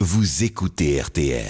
vous écoutez RTL.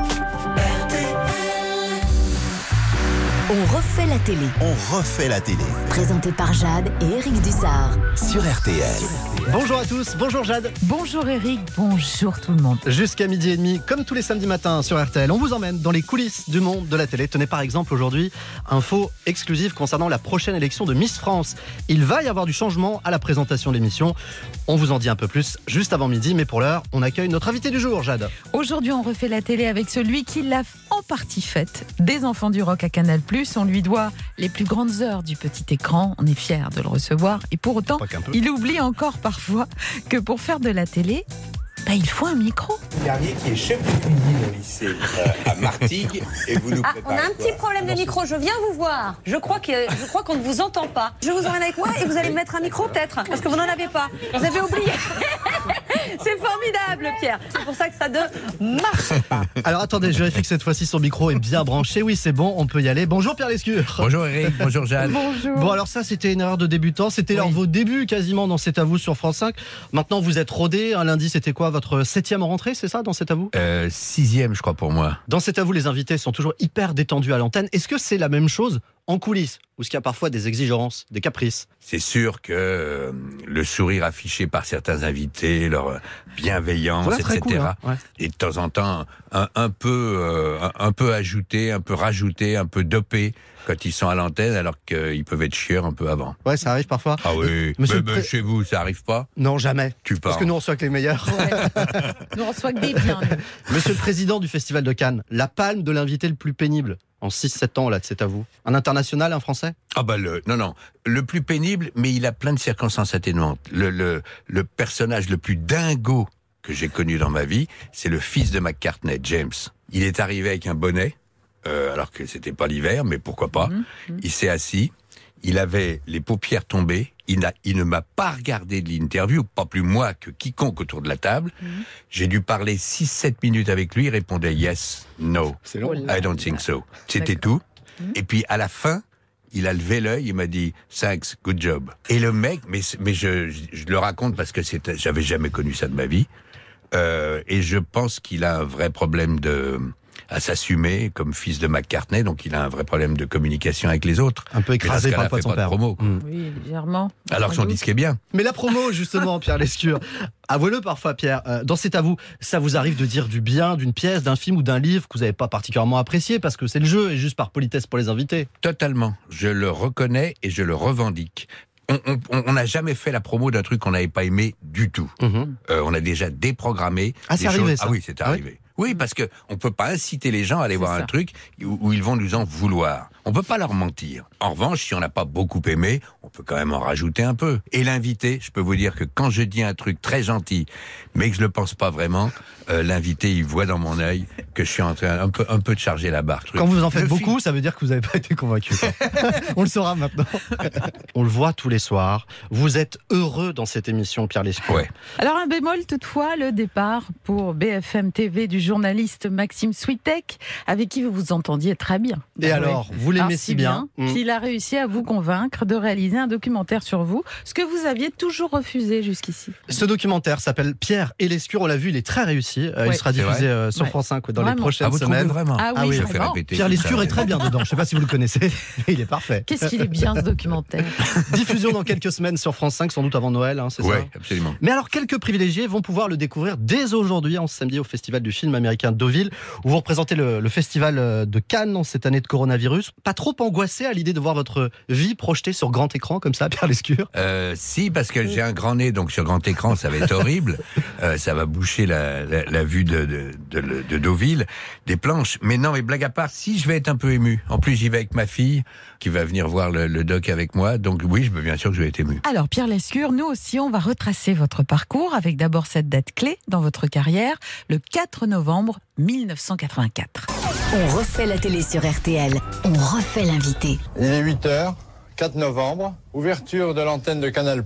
On refait la télé. On refait la télé. Présenté par Jade et Eric Dussard. Sur RTL. Bonjour à tous, bonjour Jade. Bonjour Eric, bonjour tout le monde. Jusqu'à 12h30, comme tous les samedis matins sur RTL, on vous emmène dans les coulisses du monde de la télé. Tenez par exemple aujourd'hui, info exclusive concernant la prochaine élection de Miss France. Il va y avoir du changement à la présentation de l'émission. On vous en dit un peu plus juste avant midi, mais pour l'heure, on accueille notre invité du jour, Jade. Aujourd'hui, on refait la télé avec celui qui l'a en partie faite. Des enfants du rock à Canal+, on lui doit les plus grandes heures du petit écran. On est fiers de le recevoir. Et pour autant, il oublie encore parfois que pour faire de la télé, il faut un micro. Dernier qui est chef de cuisine au lycée à Martigues et vous nous préparez. On a un petit problème de micro, je viens vous voir. Je crois qu'on ne vous entend pas. Je vous emmène avec moi et vous allez me mettre un micro peut-être, parce que vous n'en avez pas. Vous avez oublié. C'est formidable, Pierre. C'est pour ça que ça ne marche pas. Alors attendez, je vérifie que cette fois-ci son micro est bien branché. Oui, c'est bon, on peut y aller. Bonjour Pierre Lescure. Bonjour Eric, bonjour Jeanne. Bonjour. Bon alors ça c'était une erreur de débutant, c'était alors vos débuts quasiment dans C'est à vous sur France 5. Maintenant vous êtes rodé, un lundi c'était quoi, votre 7e rentrée, c'est ça dans C'est à vous? 6e je crois pour moi. Dans C'est à vous, les invités sont toujours hyper détendus à l'antenne. Est-ce que c'est la même chose en coulisses, ou est-ce qu'il y a parfois des exigences, des caprices? C'est sûr que le sourire affiché par certains invités, leur bienveillance, Voilà, etc. cool, hein, ouais. Et de temps en temps un peu ajouté, un peu rajouté, un peu dopé quand ils sont à l'antenne, alors qu'ils peuvent être chieurs un peu avant. Ouais, ça arrive parfois. Ah oui, mais chez vous, ça arrive pas? Non, jamais. Tu Parce parles. que nous on reçoit que les meilleurs. Ouais. Nous on reçoit que des biens. Monsieur le Président du Festival de Cannes, la palme de l'invité le plus pénible en 6-7 ans, là, C'est à vous. Un international, un français? Ah non, le plus pénible, mais il a plein de circonstances atténuantes. Le personnage le plus dingo que j'ai connu dans ma vie, c'est le fils de McCartney, James. Il est arrivé avec un bonnet, alors que c'était pas l'hiver, mais pourquoi pas. Il s'est assis, il avait les paupières tombées, il ne m'a pas regardé de l'interview, pas plus moi que quiconque autour de la table. J'ai dû parler 6-7 minutes avec lui, il répondait yes, no, C'est long. I don't think so. C'était tout. Et puis à la fin, il a levé l'œil, il m'a dit thanks, good job. Et le mec, mais je le raconte parce que j'avais jamais connu ça de ma vie, et je pense qu'il a un vrai problème à s'assumer comme fils de McCartney, donc il a un vrai problème de communication avec les autres. Un peu écrasé par le poids de son père. Promo, Oui, légèrement. alors que son disque est bien. Mais la promo, justement, Pierre Lescure, avouez-le parfois, Pierre, dans C'est à vous, ça vous arrive de dire du bien d'une pièce, d'un film ou d'un livre que vous n'avez pas particulièrement apprécié parce que c'est le jeu et juste par politesse pour les invités? Totalement. Je le reconnais et je le revendique. On n'a jamais fait la promo d'un truc qu'on n'avait pas aimé du tout. On a déjà déprogrammé. Ah, c'est arrivé, ça? Ah oui, c'est arrivé. Oui, parce que on peut pas inciter les gens à aller voir un truc où ils vont nous en vouloir. On peut pas leur mentir. En revanche, si on n'a pas beaucoup aimé, on peut quand même en rajouter un peu. Et l'invité, je peux vous dire que quand je dis un truc très gentil, mais que je le pense pas vraiment, l'invité, il voit dans mon œil que je suis en train un peu de charger la barre. Quand vous en faites beaucoup, ça veut dire que vous n'avez pas été convaincu. On le saura maintenant. On le voit tous les soirs. Vous êtes heureux dans cette émission, Pierre Lescure. Ouais. Alors un bémol toutefois, le départ pour BFM TV du journaliste Maxime Switek, avec qui vous vous entendiez très bien. Et alors, vous l'aimez Alors, si bien qu'il a réussi à vous convaincre de réaliser un documentaire sur vous, ce que vous aviez toujours refusé jusqu'ici. Ce documentaire s'appelle Pierre et Lescure, on l'a vu, il est très réussi. Il sera C'est diffusé vrai sur France 5 dans les Vraiment. prochaines Vous trouvez semaines. vraiment? Ah oui, je fais vraiment. répéter. Pierre tout Lescure ça. est très bien dedans, je ne sais pas si vous le connaissez, mais il est parfait. Qu'est-ce qu'il est bien ce documentaire. Diffusion dans quelques semaines sur France 5, sans doute avant Noël, c'est ça? Oui, absolument. Mais alors, quelques privilégiés vont pouvoir le découvrir dès aujourd'hui, en samedi, au Festival du film américain Deauville, où vous représentez le Festival de Cannes dans cette année de coronavirus. Pas trop angoissé à l'idée de voir votre vie projetée sur grand écran, comme ça, Pierre Lescure? Si, parce que j'ai un grand nez, donc sur grand écran, ça va être horrible. Ça va boucher la vue de Deauville, des planches. Mais non, mais blague à part, si, je vais être un peu ému. En plus, j'y vais avec ma fille, qui va venir voir le doc avec moi. Donc oui, bien sûr que je vais être ému. Alors Pierre Lescure, nous aussi on va retracer votre parcours avec d'abord cette date clé dans votre carrière, le 4 novembre 1984. On refait la télé sur RTL. On refait l'invité. Il est 8h, 4 novembre, ouverture de l'antenne de Canal+.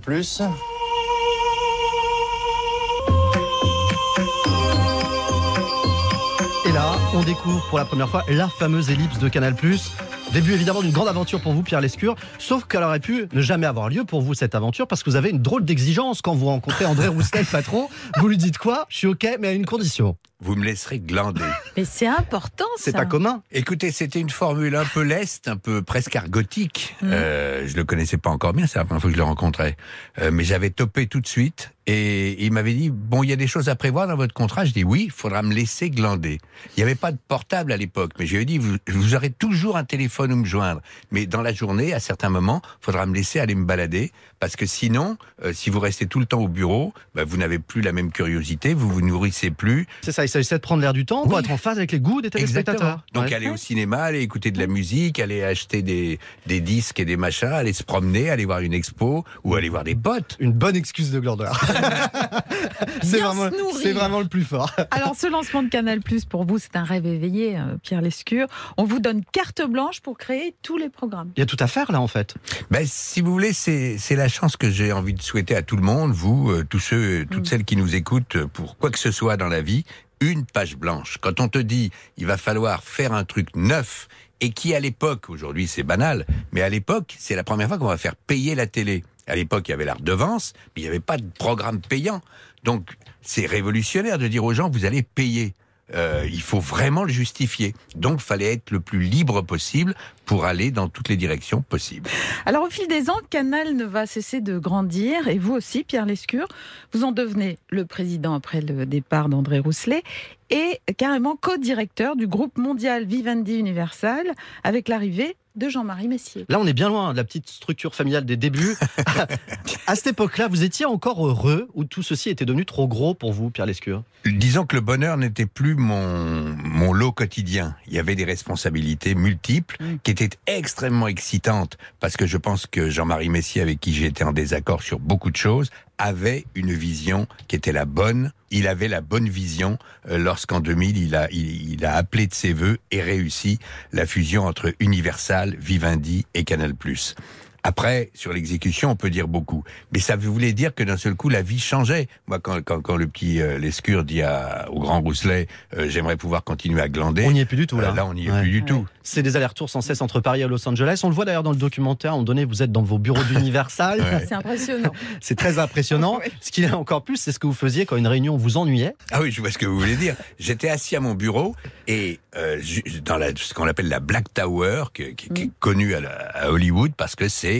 Et là, on découvre pour la première fois la fameuse ellipse de Canal+. Début évidemment d'une grande aventure pour vous, Pierre Lescure, sauf qu'elle aurait pu ne jamais avoir lieu pour vous cette aventure parce que vous avez une drôle d'exigence quand vous rencontrez André Rousselet, le patron. Vous lui dites quoi ? Je suis OK, mais à une condition. Vous me laisserez glander. Mais c'est important, ça. C'est pas commun. Écoutez, c'était une formule un peu leste, un peu presque argotique. Je le connaissais pas encore bien, c'est la première fois que je le rencontrais. Mais j'avais topé tout de suite et il m'avait dit, bon, il y a des choses à prévoir dans votre contrat. Je dis oui, il faudra me laisser glander. Il n'y avait pas de portable à l'époque, mais je lui ai dit, vous aurez toujours un téléphone où me joindre. Mais dans la journée, à certains moments, il faudra me laisser aller me balader parce que sinon, si vous restez tout le temps au bureau, vous n'avez plus la même curiosité, vous vous nourrissez plus. C'est ça, il s'agissait de prendre l'air du temps pour être en phase avec les goûts des téléspectateurs. Exactement. Donc aller au cinéma, aller écouter de la musique, aller acheter des disques et des machins, aller se promener, aller voir une expo ou aller voir des potes. Une bonne excuse de glandeur. c'est vraiment le plus fort. Alors ce lancement de Canal+, pour vous, c'est un rêve éveillé, Pierre Lescure. On vous donne carte blanche pour créer tous les programmes. Il y a tout à faire là en fait. Si vous voulez, c'est la chance que j'ai envie de souhaiter à tout le monde, vous, tous ceux, toutes celles qui nous écoutent pour quoi que ce soit dans la vie. Une page blanche. Quand on te dit, il va falloir faire un truc neuf, et qui à l'époque, aujourd'hui c'est banal, mais à l'époque, c'est la première fois qu'on va faire payer la télé. À l'époque, il y avait la redevance, mais il n'y avait pas de programme payant. Donc, c'est révolutionnaire de dire aux gens, vous allez payer. Il faut vraiment le justifier. Donc, il fallait être le plus libre possible pour aller dans toutes les directions possibles. Alors, au fil des ans, Canal ne va cesser de grandir. Et vous aussi, Pierre Lescure, vous en devenez le président après le départ d'André Rousselet et carrément co-directeur du groupe mondial Vivendi Universal avec l'arrivée de Jean-Marie Messier. Là, on est bien loin de la petite structure familiale des débuts. À cette époque-là, vous étiez encore heureux ou tout ceci était devenu trop gros pour vous, Pierre Lescure ? Disons que le bonheur n'était plus mon lot quotidien. Il y avait des responsabilités multiples qui étaient extrêmement excitantes parce que je pense que Jean-Marie Messier, avec qui j'ai été en désaccord sur beaucoup de choses, avait une vision qui était la bonne. Il avait la bonne vision lorsqu'en 2000, il a appelé de ses vœux et réussi la fusion entre Universal, Vivendi et Canal+. Après, sur l'exécution, on peut dire beaucoup. Mais ça voulait dire que d'un seul coup, la vie changeait. Moi, quand le petit Lescure dit au grand Rousselet, j'aimerais pouvoir continuer à glander. On n'y est plus du tout, là. Là, on n'y est plus du tout. C'est des allers-retours sans cesse entre Paris et Los Angeles. On le voit d'ailleurs dans le documentaire. À un moment donné, vous êtes dans vos bureaux d'Universal. C'est impressionnant. C'est très impressonnant. Ce qui est encore plus, c'est ce que vous faisiez quand une réunion vous ennuyait. Ah oui, je vois ce que vous voulez dire. J'étais assis à mon bureau et dans ce qu'on appelle la Black Tower, qui est connue à Hollywood, parce que c'est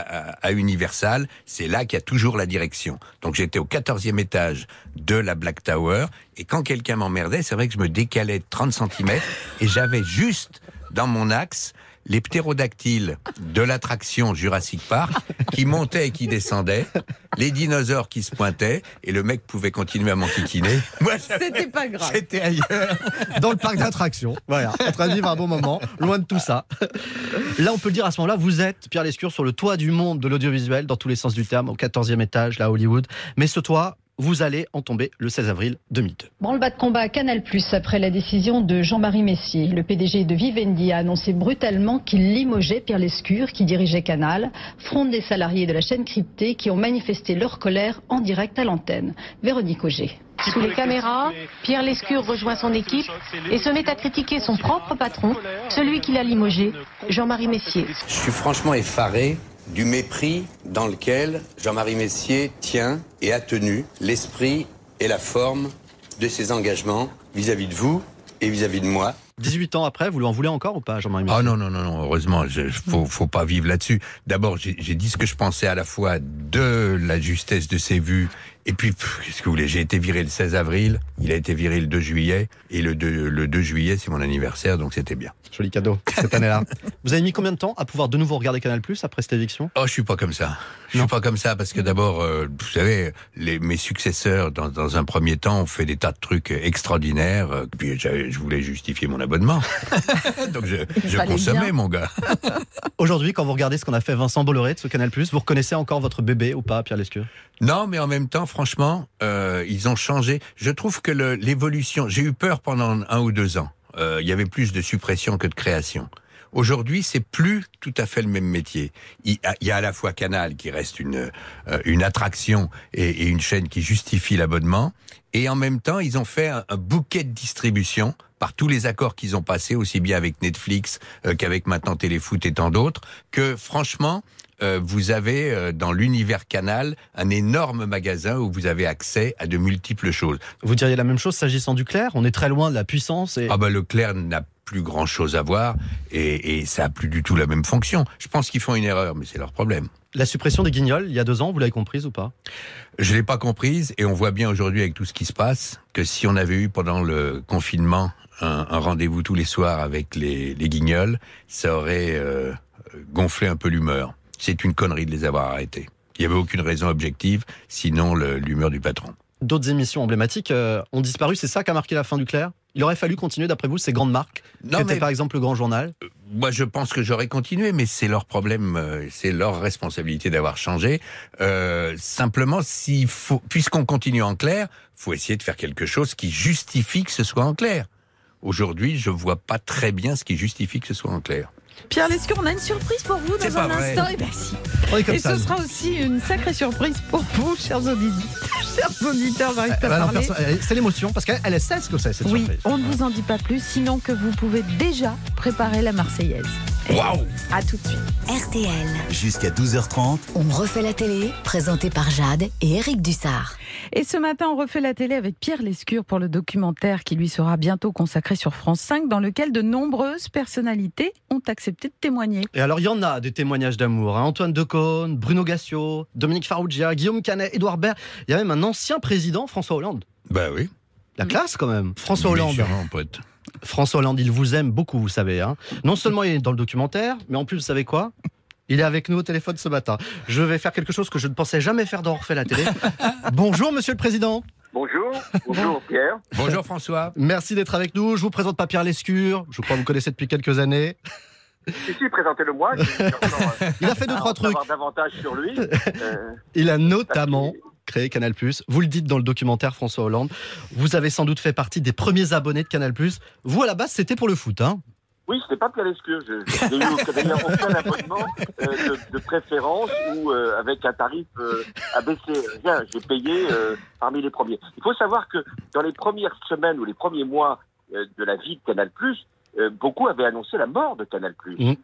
à Universal, c'est là qu'il y a toujours la direction. Donc j'étais au 14e étage de la Black Tower, et quand quelqu'un m'emmerdait, c'est vrai que je me décalais de 30 cm, et j'avais juste dans mon axe les ptérodactyles de l'attraction Jurassic Park qui montaient et qui descendaient, les dinosaures qui se pointaient, et le mec pouvait continuer à m'enquiquiner. Moi, c'était pas grave. J'étais ailleurs. Dans le parc d'attractions. Voilà, en train de vivre un bon moment, loin de tout ça. Là, on peut le dire à ce moment-là, vous êtes, Pierre Lescure, sur le toit du monde de l'audiovisuel, dans tous les sens du terme, au 14e étage, là, à Hollywood. Mais ce toit, vous allez en tomber le 16 avril 2002. Branle-bas de combat à Canal+, après la décision de Jean-Marie Messier. Le PDG de Vivendi a annoncé brutalement qu'il limogeait Pierre Lescure, qui dirigeait Canal, fronde des salariés de la chaîne cryptée qui ont manifesté leur colère en direct à l'antenne. Véronique Auger. Sous les caméras, Pierre Lescure rejoint son équipe et se met à critiquer son propre patron, celui qui l'a limogé, Jean-Marie Messier. Je suis franchement effaré du mépris dans lequel Jean-Marie Messier tient et a tenu l'esprit et la forme de ses engagements vis-à-vis de vous et vis-à-vis de moi. 18 ans après, vous lui en voulez encore ou pas, Jean-Marie Messier ? Ah non, heureusement, faut pas vivre là-dessus. D'abord, j'ai dit ce que je pensais à la fois de la justesse de ses vues, et puis, qu'est-ce que vous voulez, j'ai été viré le 16 avril, il a été viré le 2 juillet, et le 2 juillet, c'est mon anniversaire, donc c'était bien. Joli cadeau, cette année-là. Vous avez mis combien de temps à pouvoir de nouveau regarder Canal+ après cette éviction ? Oh, je suis pas comme ça. Je suis pas comme ça parce que d'abord, vous savez, mes successeurs, dans un premier temps, ont fait des tas de trucs extraordinaires. Puis je voulais justifier mon abonnement. Donc je consommais, mon gars. Aujourd'hui, quand vous regardez ce qu'on a fait Vincent Bolloré de ce Canal+, vous reconnaissez encore votre bébé ou pas, Pierre Lescure ? Non, mais en même temps, franchement, ils ont changé. Je trouve que l'évolution... J'ai eu peur pendant 1 ou 2 ans. Il y avait plus de suppression que de création. Aujourd'hui, c'est plus tout à fait le même métier. Il y a à la fois Canal qui reste une attraction et une chaîne qui justifie l'abonnement, Et en même temps, ils ont fait un bouquet de distribution par tous les accords qu'ils ont passés, aussi bien avec Netflix qu'avec maintenant Téléfoot et tant d'autres, que franchement, vous avez dans l'univers Canal un énorme magasin où vous avez accès à de multiples choses. Vous diriez la même chose s'agissant du Clair ? On est très loin de la puissance. Et... le Clair n'a plus grand chose à voir et ça a plus du tout la même fonction. Je pense qu'ils font une erreur, mais c'est leur problème. La suppression des Guignols, il y a 2 ans, vous l'avez comprise ou pas ? Je l'ai pas comprise et on voit bien aujourd'hui avec tout ce qui se passe que si on avait eu pendant le confinement un rendez-vous tous les soirs avec les Guignols, ça aurait gonflé un peu l'humeur. C'est une connerie de les avoir arrêtés. Il n'y avait aucune raison objective, sinon l'humeur du patron. D'autres émissions emblématiques ont disparu, c'est ça qui a marqué la fin du Clair ? Il aurait fallu continuer, d'après vous, ces grandes marques, qui étaient par exemple le Grand Journal ? Moi, je pense que j'aurais continué, mais c'est leur problème, c'est leur responsabilité d'avoir changé. Simplement, puisqu'on continue en Clair, faut essayer de faire quelque chose qui justifie que ce soit en Clair. Aujourd'hui, je vois pas très bien ce qui justifie que ce soit en Clair. Pierre Lescure, on a une surprise pour vous dans un instant. Et si. Et ce sera aussi une sacrée surprise pour vous, chers auditeurs. J'arrive pas à parler. C'est l'émotion, parce qu'elle sait ce que c'est, cette surprise. Oui, on ne vous en dit pas plus, sinon que vous pouvez déjà préparer la Marseillaise. Waouh ! À tout de suite. RTL. Jusqu'à 12h30. On refait la télé, présenté par Jade et Eric Dussard. Et ce matin, on refait la télé avec Pierre Lescure pour le documentaire qui lui sera bientôt consacré sur France 5, dans lequel de nombreuses personnalités ont accepté de témoigner. Et alors, il y en a des témoignages d'amour. Antoine Decaune, Bruno Gassio, Dominique Farrugia, Guillaume Canet, Édouard Baird. Il y a même un ancien président, François Hollande. Bah oui. La classe, quand même. François Hollande. Sûrement, pote. François Hollande, il vous aime beaucoup, vous savez. Hein. Non seulement il est dans le documentaire, mais en plus, vous savez quoi ? Il est avec nous au téléphone ce matin. Je vais faire quelque chose que je ne pensais jamais faire dans On refait la télé. Bonjour, monsieur le président. Bonjour Pierre. Bonjour François. Merci d'être avec nous. Je vous présente pas Pierre Lescure. Je crois que vous connaissez depuis quelques années. Si, présentez-le-moi. Il a fait 2-3 trucs. Avoir davantage sur lui. Il a notamment créé Canal+. Vous le dites dans le documentaire, François Hollande. Vous avez sans doute fait partie des premiers abonnés de Canal+. Vous, à la base, c'était pour le foot, hein ? Oui, c'était pas Pierre Lescure. Je n'ai eu d'ailleurs aucun abonnement de préférence ou avec un tarif abaissé. Rien, j'ai payé parmi les premiers. Il faut savoir que dans les premières semaines ou les premiers mois de la vie de Canal+, beaucoup avaient annoncé la mort de Canal+.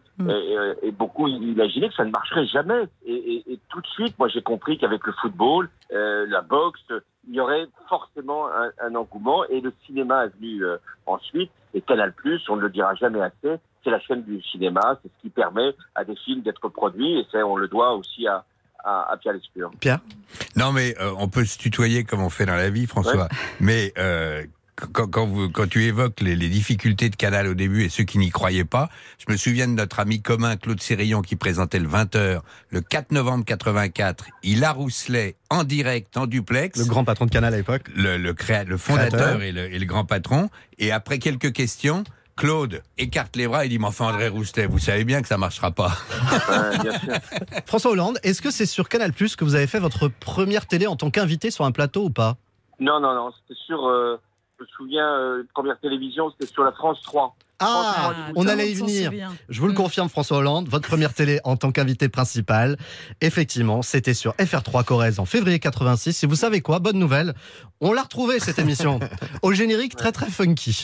Et beaucoup imaginaient que ça ne marcherait jamais. Et tout de suite, moi j'ai compris qu'avec le football, la boxe, il y aurait forcément un engouement. Et le cinéma est venu ensuite. Et Canal+, on ne le dira jamais assez, c'est la chaîne du cinéma. C'est ce qui permet à des films d'être produits. Et ça, on le doit aussi à Pierre Lescure. Pierre ? Non mais on peut se tutoyer comme on fait dans la vie, François. Ouais. Mais quand tu évoques les difficultés de Canal au début et ceux qui n'y croyaient pas, je me souviens de notre ami commun Claude Sérillon qui présentait le 20h le 4 novembre 84. Il arrousselait en direct, en duplex. Le grand patron de Canal à l'époque. Le fondateur et le grand patron. Et après quelques questions, Claude écarte les bras et dit « Mais enfin André Rousselet, vous savez bien que ça marchera pas. » Bien sûr. François Hollande, est-ce que c'est sur Canal+ que vous avez fait votre première télé en tant qu'invité sur un plateau ou pas ? Non, c'était sur... je me souviens, première télévision, c'était sur la France 3. Ah, on allait y venir. Je vous le confirme, François Hollande, votre première télé en tant qu'invité principal. Effectivement, c'était sur FR3 Corrèze en février 86. Et vous savez quoi ? Bonne nouvelle, on l'a retrouvée cette émission. Au générique très très funky.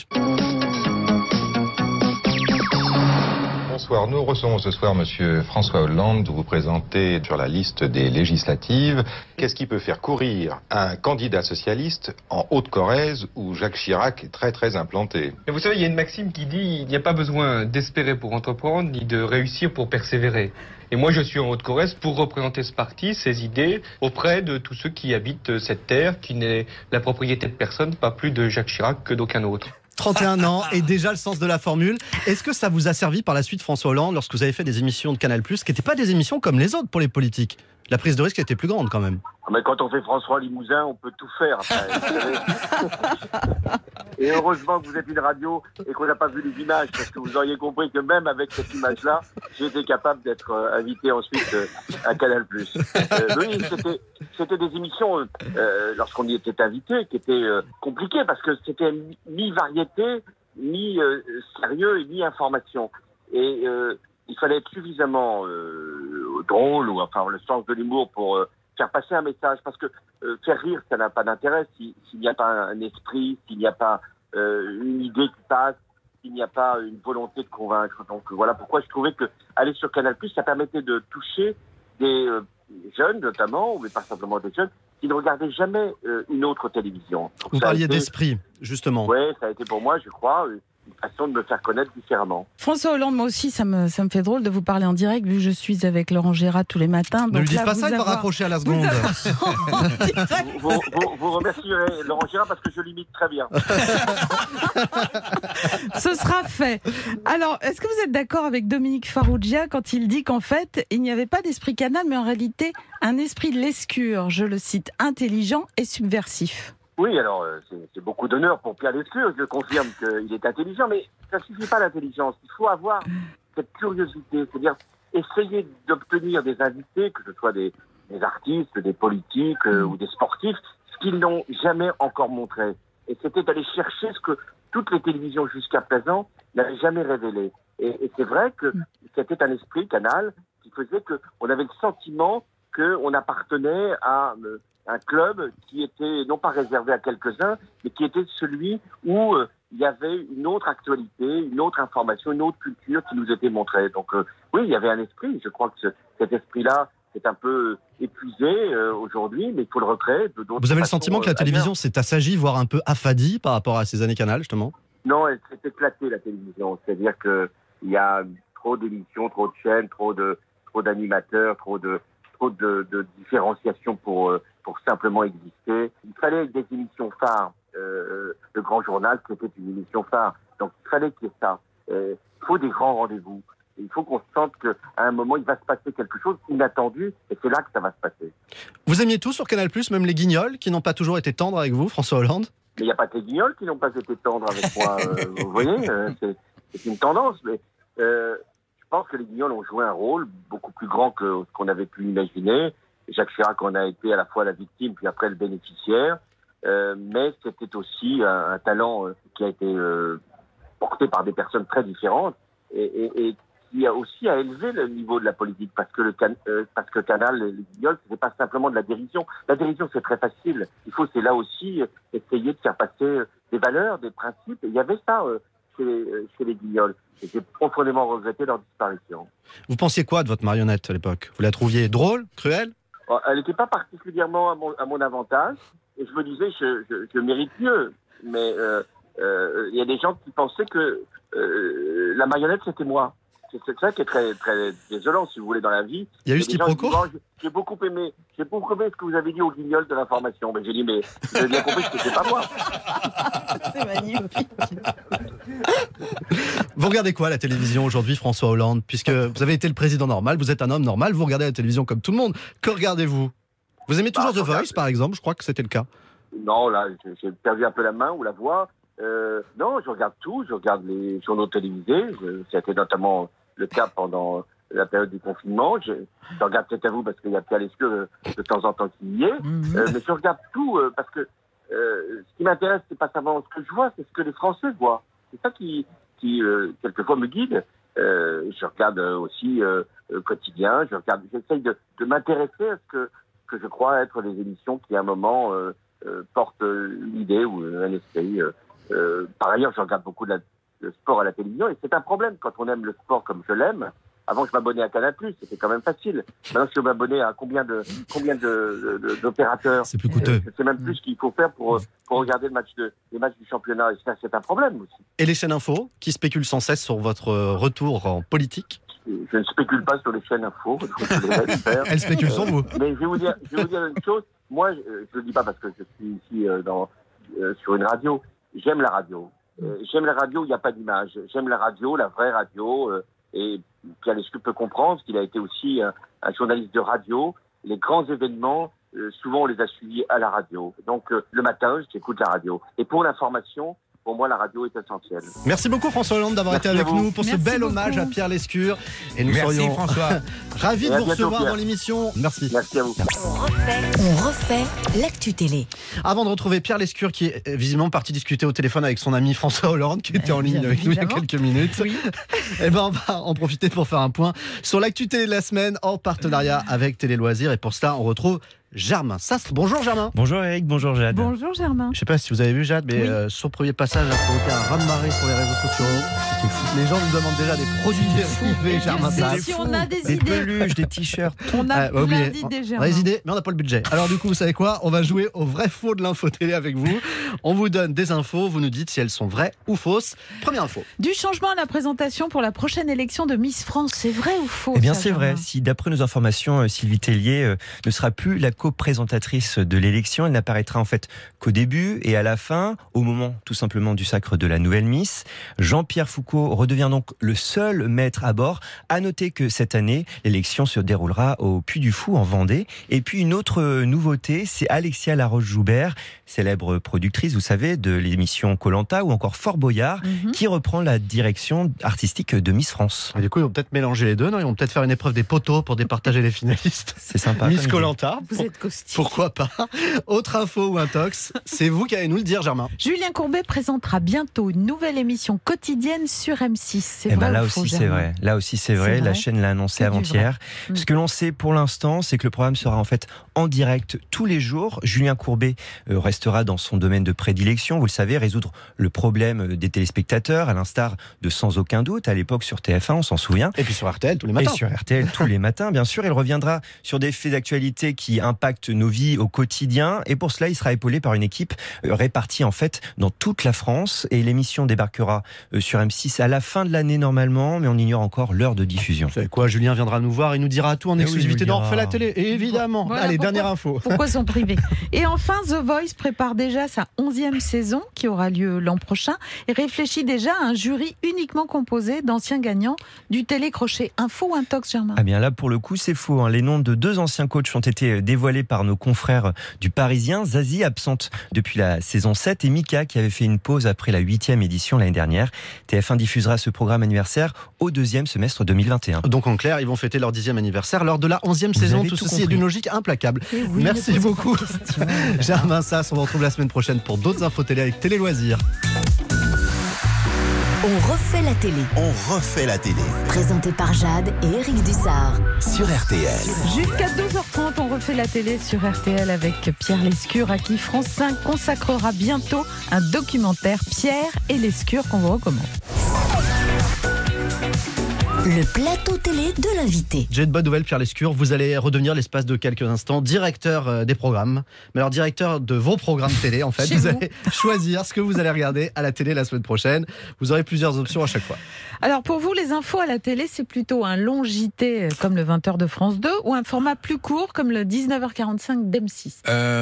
Bonsoir, nous recevons ce soir Monsieur François Hollande, vous présentez sur la liste des législatives. Qu'est-ce qui peut faire courir un candidat socialiste en Haute-Corrèze où Jacques Chirac est très très implanté ? Et vous savez, il y a une maxime qui dit il n'y a pas besoin d'espérer pour entreprendre, ni de réussir pour persévérer. Et moi je suis en Haute-Corrèze pour représenter ce parti, ses idées, auprès de tous ceux qui habitent cette terre, qui n'est la propriété de personne, pas plus de Jacques Chirac que d'aucun autre. 31 ans et déjà le sens de la formule. Est-ce que ça vous a servi par la suite, François Hollande, lorsque vous avez fait des émissions de Canal+, qui n'étaient pas des émissions comme les autres pour les politiques ? La prise de risque était plus grande quand même. Mais quand on fait François Limousin, on peut tout faire. Et heureusement que vous êtes une radio et qu'on n'a pas vu les images, parce que vous auriez compris que même avec cette image-là, j'étais capable d'être invité ensuite à Canal+. Oui, c'était des émissions, lorsqu'on y était invité, qui étaient compliquées, parce que c'était mi-variété, mi-sérieux et mi-information. Et il fallait être suffisamment drôle, ou enfin le sens de l'humour pour faire passer un message, parce que faire rire, ça n'a pas d'intérêt s'il n'y a pas un esprit, s'il n'y a pas une idée qui passe, s'il n'y a pas une volonté de convaincre. Donc voilà pourquoi je trouvais que aller sur Canal+, ça permettait de toucher des jeunes notamment, mais pas simplement des jeunes, qui ne regardaient jamais une autre télévision. Donc, vous parliez d'esprit, justement. Oui, ça a été pour moi, je crois, une façon de me faire connaître différemment. François Hollande, moi aussi, ça me fait drôle de vous parler en direct, vu que je suis avec Laurent Gérard tous les matins. Donc ne lui dites là, pas ça, il va raccrocher à la seconde. Vous remercierez Laurent Gérard parce que je l'imite très bien. Ce sera fait. Alors, est-ce que vous êtes d'accord avec Dominique Farrugia quand il dit qu'en fait, il n'y avait pas d'esprit Canal, mais en réalité, un esprit de Lescure, je le cite, intelligent et subversif? Oui, alors, c'est beaucoup d'honneur pour Pierre Lescure. Je confirme qu'il est intelligent, mais ça ne suffit pas l'intelligence. Il faut avoir cette curiosité, c'est-à-dire essayer d'obtenir des invités, que ce soit des artistes, des politiques ou des sportifs, ce qu'ils n'ont jamais encore montré. Et c'était d'aller chercher ce que toutes les télévisions jusqu'à présent n'avaient jamais révélé. Et c'est vrai que c'était un esprit Canal qui faisait qu'on avait le sentiment qu'on appartenait à un club qui était non pas réservé à quelques-uns, mais qui était celui où il y avait une autre actualité, une autre information, une autre culture qui nous était montrée. Donc oui, il y avait un esprit. Je crois que cet esprit-là est un peu épuisé aujourd'hui, mais il faut le recréer. Vous avez le sentiment que la télévision s'est assagie, voire un peu affadie par rapport à ces années Canal, justement? Non, elle s'est éclatée, la télévision. C'est-à-dire qu'il y a trop d'émissions, trop de chaînes, trop d'animateurs, trop de différenciation pour simplement exister. Il fallait des émissions phares. Le Grand Journal, c'était une émission phare. Donc, il fallait qu'il y ait ça. Il faut des grands rendez-vous. Il faut qu'on sente qu'à un moment, il va se passer quelque chose inattendu, et c'est là que ça va se passer. Vous aimiez tout sur Canal+, même les guignols, qui n'ont pas toujours été tendres avec vous, François Hollande? Mais il n'y a pas que les guignols qui n'ont pas été tendres avec moi. Vous voyez, c'est une tendance, mais je pense que les guignols ont joué un rôle beaucoup plus grand que ce qu'on avait pu imaginer. Jacques Chirac en a été à la fois la victime, puis après le bénéficiaire. Mais c'était aussi un talent qui a été porté par des personnes très différentes et qui a aussi élevé le niveau de la politique parce que Canal, les guignols, c'était pas simplement de la dérision. La dérision, c'est très facile. C'est là aussi essayer de faire passer des valeurs, des principes. Et il y avait ça chez les guignols. Et j'ai profondément regretté leur disparition. Vous pensiez quoi de votre marionnette à l'époque? Vous la trouviez drôle, cruelle? Elle n'était pas particulièrement à mon avantage. Et je me disais, je mérite mieux. Mais il y a des gens qui pensaient que la marionnette, c'était moi. C'est ça qui est très, très désolant, si vous voulez, dans la vie. Il y a eu ce quiproquo? J'ai beaucoup aimé ce que vous avez dit au guignol de l'information. Mais j'ai dit, mais vous avez bien compris que c'était pas moi. C'est magnifique. Vous regardez quoi à la télévision aujourd'hui, François Hollande? Puisque vous avez été le président normal, vous êtes un homme normal, vous regardez la télévision comme tout le monde. Que regardez-vous? Vous aimez toujours The Voice, par exemple? Je crois que c'était le cas. Non, là, j'ai perdu un peu la main ou la voix. Non, je regarde tout. Je regarde les journaux télévisés. C'était notamment le cas pendant la période du confinement. Je regarde peut-être à vous parce qu'il y a Pierre Lescure de temps en temps qui y est. Mais je regarde tout parce que ce qui m'intéresse, c'est pas savoir ce que je vois, c'est ce que les Français voient. C'est ça qui quelquefois me guide. Je regarde aussi quotidien. J'essaye de m'intéresser à ce que je crois être des émissions qui, à un moment, portent une idée ou un esprit. Par ailleurs, je regarde beaucoup le sport à la télévision et c'est un problème quand on aime le sport comme je l'aime. Avant, je m'abonnais à Canal+, c'était quand même facile. Maintenant, je m'abonnais à combien d'opérateurs? C'est plus coûteux. C'est même plus ce qu'il faut faire pour regarder les matchs du championnat. Et ça, c'est un problème aussi. Et les chaînes info, qui spéculent sans cesse sur votre retour en politique? Je ne spécule pas sur les chaînes info. Elles spéculent sur vous. Mais je vais vous dire une chose. Moi, je ne le dis pas parce que je suis ici sur une radio. J'aime la radio. J'aime la radio, il n'y a pas d'image. J'aime la radio, la vraie radio. Et Pierre Lescure peut comprendre, parce qu'il a été aussi un journaliste de radio. Les grands événements, souvent on les a suivis à la radio. Donc le matin, j'écoute la radio. Et pour l'information, pour moi, la radio est essentielle. Merci beaucoup François Hollande d'avoir été avec nous pour ce bel hommage à Pierre Lescure. Et nous serions ravis de vous recevoir dans l'émission. Merci. Merci à vous. On refait l'actu télé. Avant de retrouver Pierre Lescure, qui est visiblement parti discuter au téléphone avec son ami François Hollande, qui était en ligne avec nous il y a quelques minutes, et on va en profiter pour faire un point sur l'actu télé de la semaine en partenariat avec Télé Loisirs. Et pour cela, on retrouve Germain Sastre. Bonjour Germain. Bonjour Eric, bonjour Jade. Bonjour Germain. Je sais pas si vous avez vu Jade, mais son premier passage a provoqué un raz-de-marée sur les réseaux sociaux. C'était fou. Les gens nous demandent déjà des produits dérivés, Germain Sastre. Si on a des Des idées. peluches, des t-shirts. On a plein d'idées, On a Germain. des idées, mais on n'a pas le budget. Alors du coup, vous savez quoi? On va jouer au vrai faux de l'info télé avec vous. On vous donne des infos, vous nous dites si elles sont vraies ou fausses. Première info. Du changement à la présentation pour la prochaine élection de Miss France, c'est vrai ou faux? Eh bien, ça, c'est vrai. Germain Si, d'après nos informations, Sylvie Tellier ne sera plus la co-présentatrice de l'élection, elle n'apparaîtra en fait qu'au début et à la fin, au moment tout simplement du sacre de la nouvelle Miss. Jean-Pierre Foucault redevient donc le seul maître à bord. À noter que cette année, l'élection se déroulera au Puy du Fou en Vendée. Et puis une autre nouveauté, c'est Alexia Laroche-Joubert, célèbre productrice, vous savez, de l'émission Koh-Lanta ou encore Fort Boyard, qui reprend la direction artistique de Miss France. Et du coup, ils vont peut-être mélanger les deux, non? Ils vont peut-être faire une épreuve des poteaux pour départager les finalistes. C'est sympa. Miss Koh-Lanta. Vous êtes caustique. Pourquoi pas? Autre info ou intox, c'est vous qui allez nous le dire, Germain. Julien Courbet présentera bientôt une nouvelle émission quotidienne sur M6. C'est Eh vrai ben là ou faux, aussi c'est Germain? vrai. Là aussi c'est vrai. La chaîne l'a annoncé Que du avant-hier. vrai. Ce que l'on sait pour l'instant, c'est que le programme sera en fait en direct tous les jours. Julien Courbet restera dans son domaine de prédilection. Vous le savez, résoudre le problème des téléspectateurs, à l'instar de Sans aucun doute à l'époque sur TF1, on s'en souvient. Et puis sur RTL tous les matins. Et sur RTL tous les matins, bien sûr. Il reviendra sur des faits d'actualité qui impactent nos vies au quotidien. Et pour cela, il sera épaulé par une équipe répartie en fait dans toute la France. Et l'émission débarquera sur M6 à la fin de l'année normalement, mais on ignore encore l'heure de diffusion. Vous savez quoi, Julien viendra nous voir, il nous dira tout en exclusivité dans On refait la télé, évidemment. Voilà, Allez, pourquoi- dernière info. Pourquoi son privé? Et enfin, The Voice prépare déjà sa 11e saison qui aura lieu l'an prochain et réfléchit déjà à un jury uniquement composé d'anciens gagnants du télécrochet. Info ou intox, Germain? Ah bien là, pour le coup, c'est faux. Les noms de 2 anciens coachs ont été dévoilés par nos confrères du Parisien. Zazie, absente depuis la saison 7, et Mika, qui avait fait une pause après la 8e édition l'année dernière. TF1 diffusera ce programme anniversaire au 2e semestre 2021. Donc en clair, ils vont fêter leur 10e anniversaire lors de la 11e saison. avez Tout tout ceci est compris. d'une logique implacable. Oui, Merci ne posez beaucoup. pas de questions. Germain Sass, on vous retrouve la semaine prochaine pour d'autres infos télé avec Télé Loisirs. On refait la télé. On refait la télé Présenté par Jade et Eric Dussard. sur RTL. Jusqu'à 12h30, on refait la télé sur RTL avec Pierre Lescure, à qui France 5 consacrera bientôt un documentaire Pierre et Lescure qu'on vous recommande. Le plateau télé de l'invité. J'ai de bonnes nouvelles, Pierre Lescure. Vous allez redevenir l'espace de quelques instants directeur des programmes. Mais alors directeur de vos programmes télé, en fait. Chez Vous vous. allez choisir ce que vous allez regarder à la télé la semaine prochaine. Vous aurez plusieurs options à chaque fois. Alors pour vous, les infos à la télé, c'est plutôt un long JT comme le 20h de France 2 ou un format plus court comme le 19h45 d'M6?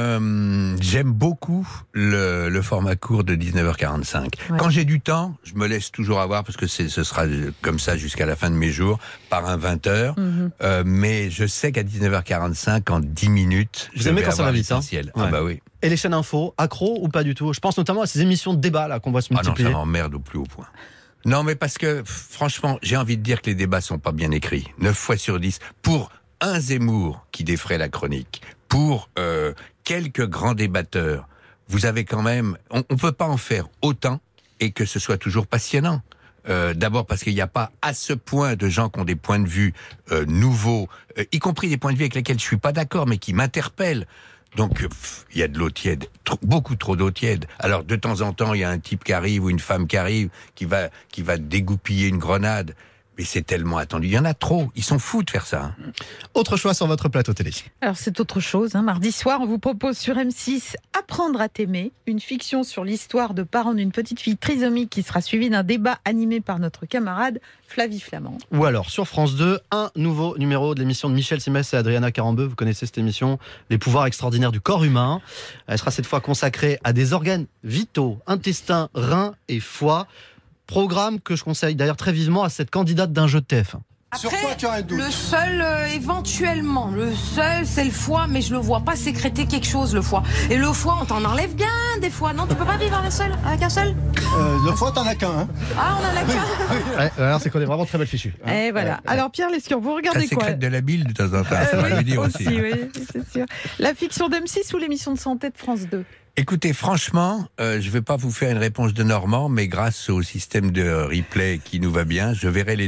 J'aime beaucoup le format court de 19h45. Ouais. Quand j'ai du temps, je me laisse toujours avoir, parce que ce sera comme ça jusqu'à la fin de mes jours, par un 20h. Mais je sais qu'à 19h45, en 10 minutes, Vous je aimez vais quand ça avoir va vite, hein? l'essentiel. Ouais. Ah bah oui. Et les chaînes info, accro ou pas du tout? Je pense notamment à ces émissions de débat là qu'on voit se Ah non, multiplier. ça m'emmerde au plus haut point. Non, mais parce que, franchement, j'ai envie de dire que les débats sont pas bien écrits. 9 fois sur 10. Pour un Zemmour qui défraie la chronique, pour quelques grands débatteurs, vous avez quand même... On peut pas en faire autant et que ce soit toujours passionnant. D'abord parce qu'il n'y a pas à ce point de gens qui ont des points de vue nouveaux, y compris des points de vue avec lesquels je suis pas d'accord, mais qui m'interpellent. Donc, il y a de l'eau tiède, beaucoup trop d'eau tiède. Alors, de temps en temps, il y a un type qui arrive ou une femme qui arrive, qui va dégoupiller une grenade. Mais c'est tellement attendu. Il y en a trop. Ils sont fous de faire ça. Hein. Autre choix sur votre plateau télé. Alors c'est autre chose. Mardi soir, on vous propose sur M6 Apprendre à t'aimer, une fiction sur l'histoire de parents d'une petite fille trisomique qui sera suivie d'un débat animé par notre camarade Flavie Flamand. Ou alors, sur France 2, un nouveau numéro de l'émission de Michel Simès et Adriana Carambeu. Vous connaissez cette émission, Les pouvoirs extraordinaires du corps humain. Elle sera cette fois consacrée à des organes vitaux, intestins, reins et foie. Programme que je conseille d'ailleurs très vivement à cette candidate d'un jeu de TF1. Après, le seul, éventuellement, le seul, c'est le foie, mais je le vois pas sécréter quelque chose, le foie. Et le foie, on t'en enlève bien, des fois. Non, tu peux pas vivre avec un seul Le foie, t'en as qu'un. Hein. Ah, on en a qu'un. Ouais, alors c'est qu'on est vraiment très mal fichu. Et voilà. Alors Pierre Lescure, vous regardez Ça quoi? sécrète de la bile de temps en temps, ça va Oui, lui dire aussi. oui, c'est sûr. La fiction d'M6 ou l'émission de santé de France 2? Écoutez, franchement, je vais pas vous faire une réponse de Normand, mais grâce au système de replay qui nous va bien, je verrai les deux.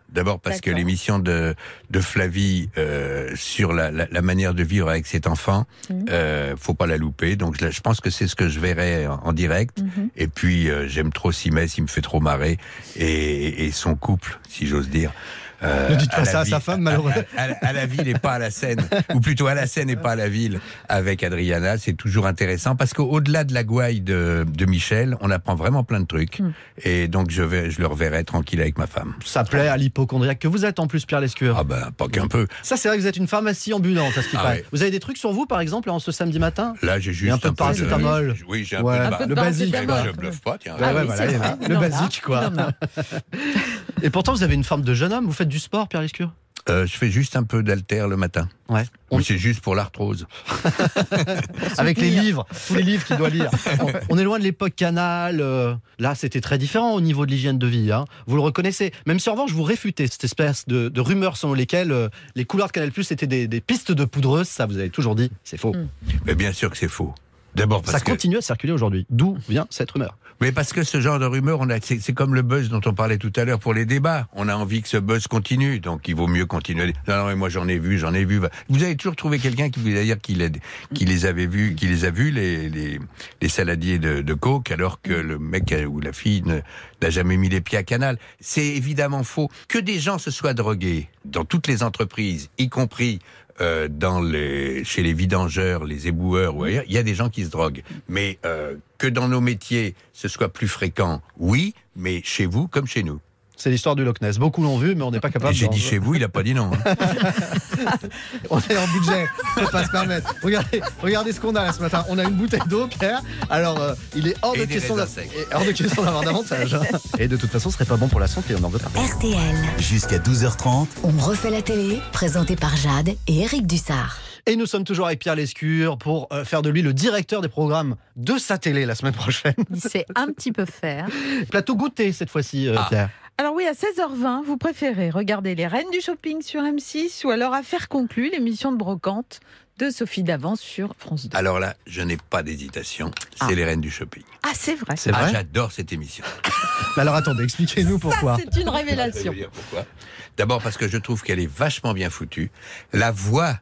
D'abord parce que l'émission de Flavie sur la manière de vivre avec cet enfant, faut pas la louper. Donc je pense que c'est ce que je verrai en direct. Et puis j'aime trop Simès, il me fait trop marrer. Et son couple, si j'ose dire. Ne dites pas ça à sa femme, malheureusement. À la ville et pas à la scène, ou plutôt à la scène et pas à la ville, avec Adriana, c'est toujours intéressant parce qu'au-delà de la gouaille de Michel, on apprend vraiment plein de trucs. Et donc je le reverrai tranquille avec ma femme. Ça plaît à l'hypochondriaque que vous êtes en plus, Pierre Lescure. Ah ben, pas qu'un peu. Ça, c'est vrai que vous êtes une pharmacie ambulante, à ce qui paraît. Ouais. Vous avez des trucs sur vous, par exemple, en ce samedi matin? Là, j'ai juste un peu de paracétamol. Oui, j'ai un peu de le basique. Je bluffe pas, tiens. Le basique, quoi. Et pourtant, vous avez une forme de jeune homme. Vous faites du sport, Pierre Lescure? Je fais juste un peu d'haltère le matin. Ouais. Mais c'est juste pour l'arthrose. Avec les livres, tous les livres qu'il doit lire. On est loin de l'époque Canal. Là, c'était très différent au niveau de l'hygiène de vie. Hein. Vous le reconnaissez. Même si en revanche, vous réfutez cette espèce de rumeurs selon lesquelles les couloirs de Canal+ étaient des pistes de poudreuse. Ça, vous avez toujours dit, c'est faux. Mais bien sûr que c'est faux. D'abord parce ça continue à circuler aujourd'hui. D'où vient cette rumeur? Mais parce que ce genre de rumeur, c'est comme le buzz dont on parlait tout à l'heure pour les débats. On a envie que ce buzz continue, donc il vaut mieux continuer. Non, mais moi j'en ai vu. Vous avez toujours trouvé quelqu'un qui vous a dire qu'il les a vus, les saladiers de coke, alors que le mec ou la fille n'a jamais mis les pieds à Canal. C'est évidemment faux. Que des gens se soient drogués dans toutes les entreprises, y compris chez les vidangeurs, les éboueurs ou ailleurs, il y a des gens qui se droguent. Mais que dans nos métiers, ce soit plus fréquent, oui, mais chez vous comme chez nous. C'est l'histoire du Loch Ness. Beaucoup l'ont vu, mais on n'est pas capable. J'ai dit chez vous, il n'a pas dit non. Hein. On est en budget, on ne peut pas se permettre. Regardez ce qu'on a là ce matin. On a une bouteille d'eau, Pierre. Alors, il est hors de question d'avoir davantage. Hein. Et de toute façon, ce serait pas bon pour la santé, on en veut pas. RTL. Jusqu'à 12h30. On refait la télé, présenté par Jade et Éric Dussard. Et nous sommes toujours avec Pierre Lescure pour faire de lui le directeur des programmes de sa télé la semaine prochaine. Il sait un petit peu faire. Plateau goûter cette fois-ci, Pierre. Alors oui, à 16h20, vous préférez regarder Les Reines du Shopping sur M6 ou alors Affaires conclues, l'émission de brocante de Sophie Davant sur France 2. Alors là, je n'ai pas d'hésitation, c'est Les Reines du Shopping. Ah, c'est vrai. C'est vrai. J'adore cette émission. Mais alors attendez, expliquez-nous pourquoi. Ça, c'est une révélation. Je vais vous dire pourquoi. D'abord parce que je trouve qu'elle est vachement bien foutue. La voix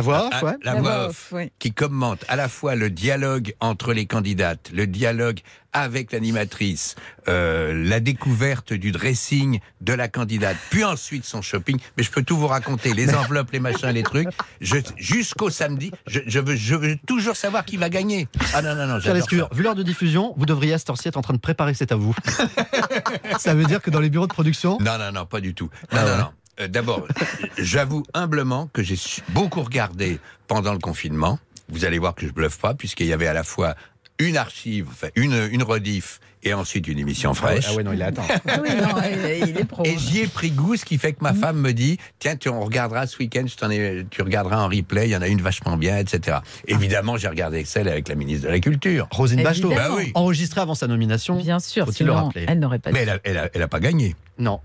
off, ouais. Qui commente à la fois le dialogue entre les candidates, le dialogue avec l'animatrice, la découverte du dressing de la candidate, puis ensuite son shopping. Mais je peux tout vous raconter, les enveloppes, les machins, les trucs. Jusqu'au samedi, je veux toujours savoir qui va gagner. Ah non, j'adore ça. Vu l'heure de diffusion, vous devriez à cette heure-ci être en train de préparer C'est à vous. Ça veut dire que dans les bureaux de production... Non, pas du tout. Non. D'abord, j'avoue humblement que j'ai beaucoup regardé pendant le confinement. Vous allez voir que je bluffe pas, puisqu'il y avait à la fois une archive, enfin une rediff, et ensuite une émission fraîche. Ah ouais, non, il est atteint. Oui, non, il est pro. Et j'y ai pris goût, ce qui fait que ma femme me dit, tiens, on regardera ce week-end, tu regarderas en replay, il y en a une vachement bien, etc. Évidemment, j'ai regardé celle avec la ministre de la Culture. Roselyne Bachelot, bah oui. enregistrée avant sa nomination. Bien sûr, faut-il le rappeler. Elle n'aurait pas dit. Mais elle a pas gagné. Non.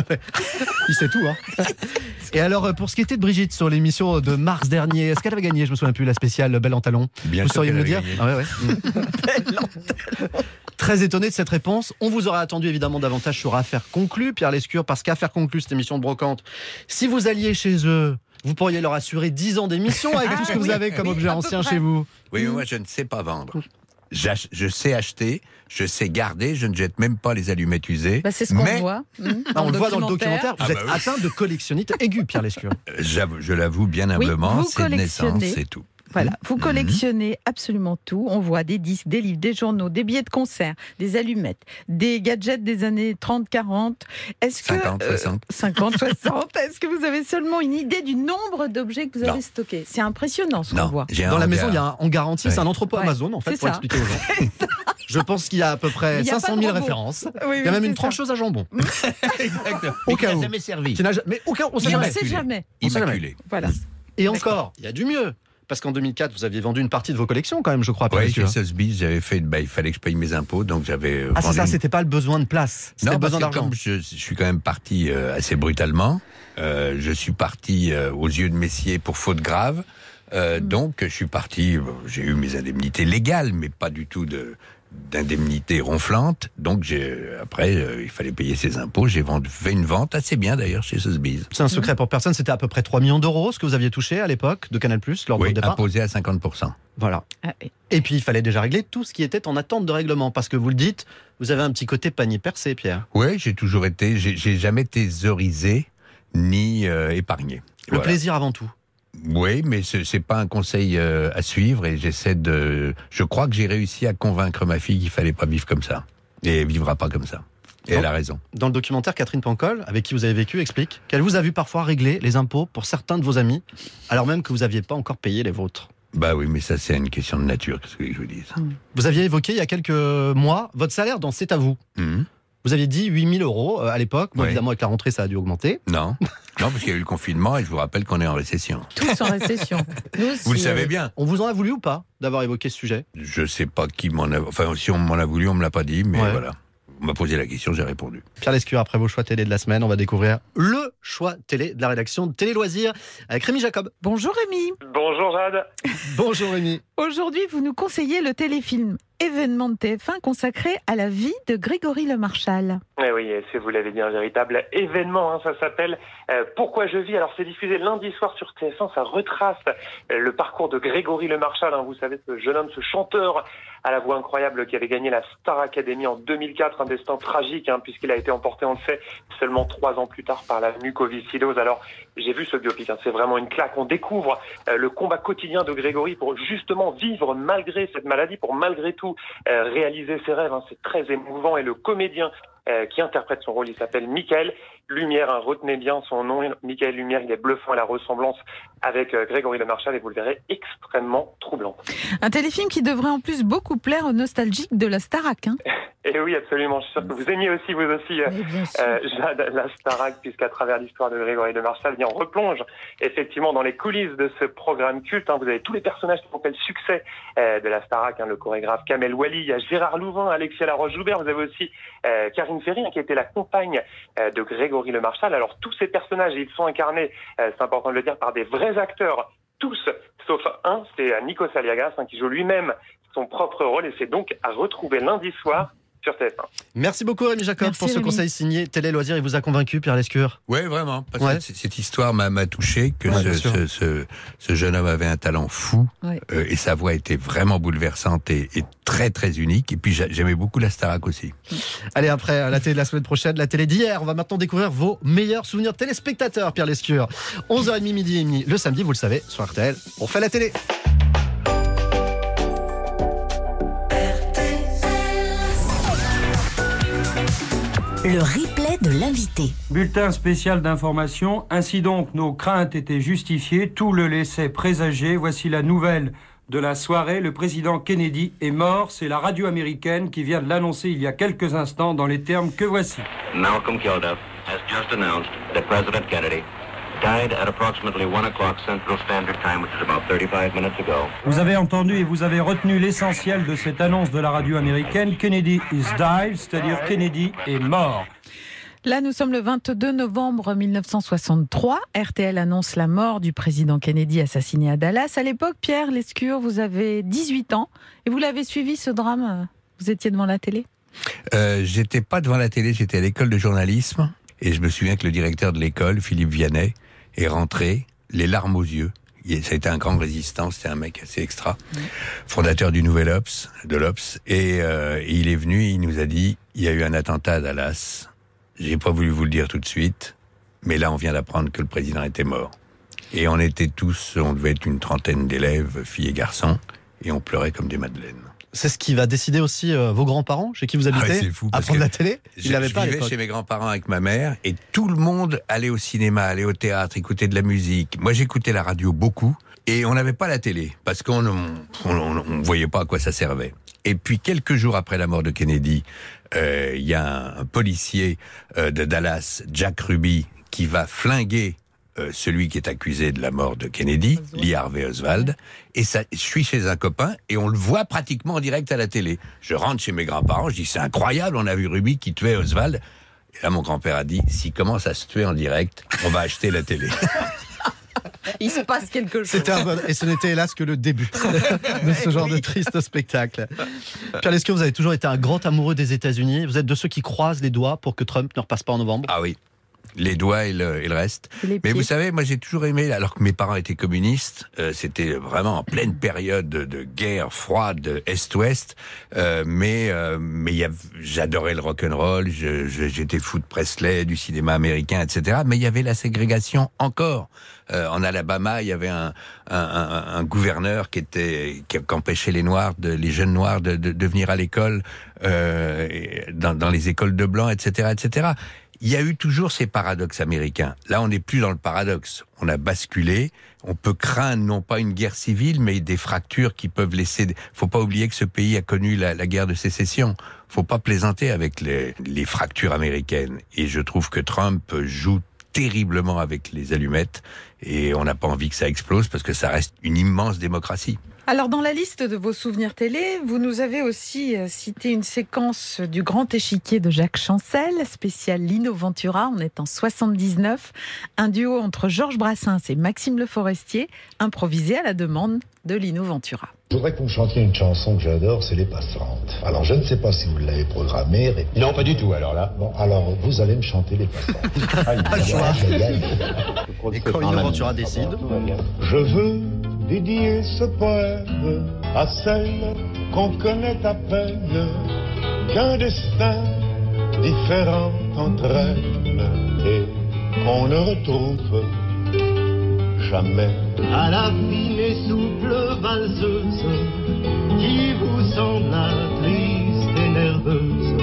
Il sait tout, hein. Et alors, pour ce qui était de Brigitte sur l'émission de mars dernier, est-ce qu'elle avait gagné? Je me souviens plus, la spéciale Belle en talons. Bien vous sûr sauriez me le qu'elle dire? avait Ouais. Belle en talons. Très étonné de cette réponse. On vous aurait attendu évidemment davantage sur Affaires conclues, Pierre Lescure, parce qu'Affaires conclues, cette émission de brocante, si vous alliez chez eux, vous pourriez leur assurer 10 ans d'émission avec tout ce que vous avez comme objet ancien chez vous. Oui, mais moi, je ne sais pas vendre. Je sais acheter, je sais garder, je ne jette même pas les allumettes usées. C'est ce qu'on voit. On le voit dans le documentaire. Vous êtes oui. atteint de collectionnite aiguë, Pierre Lescure. Je l'avoue bien humblement, c'est de naissance, c'est tout. Voilà, vous collectionnez absolument tout. On voit des disques, des livres, des journaux, des billets de concert, des allumettes, des gadgets des années 30-40. Est-ce que 50, 60. Est-ce que vous avez seulement une idée du nombre d'objets que vous avez stockés? C'est impressionnant ce qu'on voit. Dans la maison, il y a en garantie, c'est un entrepôt Amazon en fait, pour expliquer aux gens. Je pense qu'il y a à peu près 500 000 références. Oui, il y a même une trancheuse à jambon. Exactement. Au cas qui où. n'a jamais servi. Mais au cas où, on ne sait jamais. Immaculé. Voilà. Et encore, il y a du mieux. Parce qu'en 2004, vous aviez vendu une partie de vos collections quand même, je crois. Oui, chez Sotheby's, j'avais fait, il fallait que je paye mes impôts, donc j'avais vendu... c'est ça, c'était pas le besoin de place, c'était le besoin d'argent. Comme je suis quand même parti assez brutalement, je suis parti aux yeux de Messier pour faute grave, donc je suis parti, j'ai eu mes indemnités légales, mais pas du tout d'indemnité ronflante. Donc après, il fallait payer ses impôts. J'ai fait une vente assez bien d'ailleurs chez Sotheby's. C'est un secret pour personne, c'était à peu près 3 millions d'euros ce que vous aviez touché à l'époque de Canal+, lors de votre départ. Imposé à 50%. Voilà. Et puis il fallait déjà régler tout ce qui était en attente de règlement, parce que vous le dites, vous avez un petit côté panier percé, Pierre. Oui, j'ai toujours été, j'ai jamais thésaurisé ni épargné. Le plaisir avant tout. Oui, mais c'est pas un conseil à suivre et je crois que j'ai réussi à convaincre ma fille qu'il fallait pas vivre comme ça. Et elle vivra pas comme ça. Et elle a raison. Dans le documentaire, Catherine Pancol, avec qui vous avez vécu, explique qu'elle vous a vu parfois régler les impôts pour certains de vos amis, alors même que vous n'aviez pas encore payé les vôtres. Bah oui, mais ça c'est une question de nature, qu'est-ce que je vous dis. Vous aviez évoqué il y a quelques mois votre salaire dans C'est à vous. Vous aviez dit 8 000 euros à l'époque. Bon, évidemment, avec la rentrée, ça a dû augmenter. Non, parce qu'il y a eu le confinement et je vous rappelle qu'on est en récession. Tous en récession. Nous aussi, vous le savez bien. On vous en a voulu ou pas d'avoir évoqué ce sujet? Je sais pas qui m'en a... Enfin, si on m'en a voulu, on me l'a pas dit, mais voilà. On m'a posé la question, j'ai répondu. Pierre Lescure, après vos choix télé de la semaine, on va découvrir le choix télé de la rédaction de Télé Loisirs avec Rémi Jacob. Bonjour Rémi. Bonjour Jade. Bonjour Rémi. Aujourd'hui, vous nous conseillez le téléfilm Événement de TF1 consacré à la vie de Grégory Le Marchal. Eh oui, si vous l'avez dit, un véritable événement, ça s'appelle Pourquoi je vis. Alors c'est diffusé lundi soir sur TF1, ça retrace le parcours de Grégory Le Marchal, vous savez, ce jeune homme, ce chanteur à la voix incroyable qui avait gagné la Star Academy en 2004, un destin tragique puisqu'il a été emporté, on le sait, seulement 3 ans plus tard par la mucoviscidose. Alors j'ai vu ce biopic, c'est vraiment une claque. On découvre le combat quotidien de Grégory pour justement vivre malgré cette maladie, pour malgré tout réaliser ses rêves. C'est très émouvant et le comédien qui interprète son rôle, il s'appelle Michael Lumière, retenez bien son nom, Michael Lumière, il est bluffant à la ressemblance avec Grégory Le Marchal et vous le verrez, extrêmement troublant. Un téléfilm qui devrait en plus beaucoup plaire aux nostalgiques de la Starac. Et oui, absolument, je suis sûr que vous aimiez aussi, Jade, la Starac, puisqu'à travers l'histoire de Grégory Le Marchal, on replonge effectivement dans les coulisses de ce programme culte. Vous avez tous les personnages qui ont fait le succès de la Starac, le chorégraphe Kamel Wally, il y a Gérard Louvain, Alexia Laroche-Joubert, vous avez aussi Karine Ferry, qui était la compagne de Grégory Le Marchal. Alors tous ces personnages, ils sont incarnés, c'est important de le dire, par des vrais acteurs, tous, sauf un, c'est Nikos Aliagas, qui joue lui-même son propre rôle, et c'est donc à retrouver lundi soir sur TF1. Merci beaucoup Rémi Jacob pour ce conseil signé Télé Loisirs. Il vous a convaincu, Pierre Lescure? Oui, vraiment. Parce que cette histoire m'a touché, que ce jeune homme avait un talent fou, et sa voix était vraiment bouleversante et très très unique. Et puis j'aimais beaucoup la Starac aussi. Allez, après la télé de la semaine prochaine, la télé d'hier, on va maintenant découvrir vos meilleurs souvenirs téléspectateurs, Pierre Lescure. 11h30, midi et demi, le samedi, vous le savez, sur RTL, on fait la télé. Le replay de l'invité. Bulletin spécial d'information. Ainsi donc, nos craintes étaient justifiées. Tout le laissait présager. Voici la nouvelle de la soirée. Le président Kennedy est mort. C'est la radio américaine qui vient de l'annoncer il y a quelques instants dans les termes que voici. Malcolm Kilduff has just announced that President Kennedy died at approximately 1 o'clock Central Standard Time, which is about 35 minutes ago. Vous avez entendu et vous avez retenu l'essentiel de cette annonce de la radio américaine. Kennedy is died, c'est-à-dire Kennedy est mort. Là, nous sommes le 22 novembre 1963. RTL annonce la mort du président Kennedy assassiné à Dallas. À l'époque, Pierre Lescure, vous avez 18 ans et vous l'avez suivi ce drame. Vous étiez devant la télé ? J'étais pas devant la télé, j'étais à l'école de journalisme et je me souviens que le directeur de l'école, Philippe Vianney, est rentré, les larmes aux yeux. Ça a été un grand résistant, c'était un mec assez extra, fondateur du Nouvel Obs, de l'Obs, et il est venu, il nous a dit, il y a eu un attentat à Dallas, j'ai pas voulu vous le dire tout de suite, mais là on vient d'apprendre que le président était mort. Et on était tous, on devait être une trentaine d'élèves, filles et garçons, et on pleurait comme des madeleines. C'est ce qui va décider aussi vos grands-parents, chez qui vous habitez, c'est fou, à prendre la télé. Je vivais chez mes grands-parents avec ma mère et tout le monde allait au cinéma, allait au théâtre, écoutait de la musique. Moi, j'écoutais la radio beaucoup et on n'avait pas la télé parce qu'on ne voyait pas à quoi ça servait. Et puis, quelques jours après la mort de Kennedy, il y a un policier de Dallas, Jack Ruby, qui va flinguer celui qui est accusé de la mort de Kennedy, Lee Harvey Oswald, et ça, je suis chez un copain et on le voit pratiquement en direct à la télé. Je rentre chez mes grands-parents, je dis c'est incroyable, on a vu Ruby qui tuait Oswald. Et là mon grand-père a dit s'il commence à se tuer en direct, on va acheter la télé. Il se passe quelque chose. C'était et ce n'était hélas que le début de ce genre de triste spectacle. Pierre Lescure, vous avez toujours été un grand amoureux des États-Unis. Vous êtes de ceux qui croisent les doigts pour que Trump ne repasse pas en novembre. Ah oui. Les doigts et le reste. Mais vous savez, moi j'ai toujours aimé, alors que mes parents étaient communistes, c'était vraiment en pleine période de guerre froide Est-Ouest, mais j'adorais le rock'n'roll, j'étais fou de Presley, du cinéma américain, etc. Mais il y avait la ségrégation encore. En Alabama, il y avait un gouverneur qui empêchait les jeunes noirs de venir à l'école, dans les écoles de blancs, etc., etc. Il y a eu toujours ces paradoxes américains. Là, on n'est plus dans le paradoxe. On a basculé. On peut craindre non pas une guerre civile, mais des fractures qui peuvent laisser... Faut pas oublier que ce pays a connu la guerre de sécession. Faut pas plaisanter avec les fractures américaines. Et je trouve que Trump joue terriblement avec les allumettes. Et on n'a pas envie que ça explose parce que ça reste une immense démocratie. Alors, dans la liste de vos souvenirs télé, vous nous avez aussi cité une séquence du Grand Échiquier de Jacques Chancel, spécial Lino Ventura. On est en 79. Un duo entre Georges Brassens et Maxime Le Forestier, improvisé à la demande de Lino Ventura. Je voudrais que vous me chantiez une chanson que j'adore, c'est Les Passantes. Alors, je ne sais pas si vous l'avez programmée. Non, pas du tout, alors là. Bon, alors, vous allez me chanter Les Passantes. Pas le choix. Et quand Lino Ventura décide... Je veux dédier ce poème à celle qu'on connaît à peine, qu'un destin différent entraîne et qu'on ne retrouve jamais. À la fine et souple valseuse qui vous sembla triste et nerveuse.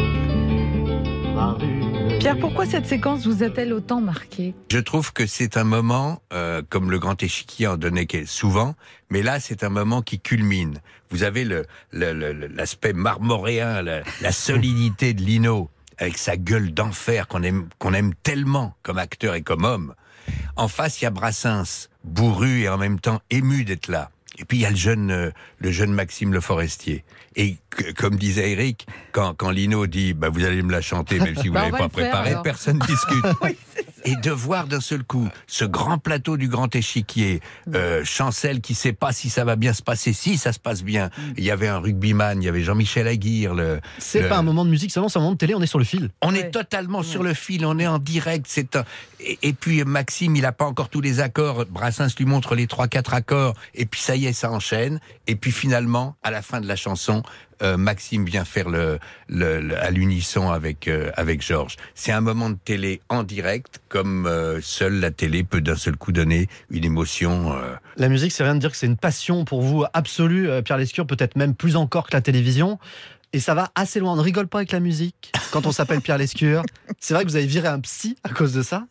Pierre, pourquoi cette séquence vous a-t-elle autant marqué ? Je trouve que c'est un moment, comme le Grand Échiquier en donnait souvent, mais là c'est un moment qui culmine. Vous avez l'aspect marmoréen, la solidité de Lino, avec sa gueule d'enfer qu'on aime tellement comme acteur et comme homme. En face, il y a Brassens, bourru et en même temps ému d'être là. Et puis il y a le jeune Maxime Le Forestier. Et comme disait Eric, quand Lino dit vous allez me la chanter même si vous l'avez pas préparée, personne ne discute. Oui, et de voir d'un seul coup ce grand plateau du Grand Échiquier, Chancel qui sait pas si ça va bien se passer, si ça se passe bien. Il y avait un rugbyman, il y avait Jean-Michel Aguirre. C'est pas un moment de musique, c'est un moment de télé, on est sur le fil. On est totalement sur le fil, on est en direct. Et puis Maxime, il a pas encore tous les accords. Brassens lui montre les 3-4 accords. Et puis ça y est, ça enchaîne. Et puis finalement, à la fin de la chanson, Maxime vient faire à l'unisson avec Georges. C'est un moment de télé en direct, comme seule la télé peut d'un seul coup donner une émotion. La musique, c'est rien de dire que c'est une passion pour vous absolue, Pierre Lescure, peut-être même plus encore que la télévision. Et ça va assez loin. On ne rigole pas avec la musique quand on s'appelle Pierre Lescure. C'est vrai que vous avez viré un psy à cause de ça.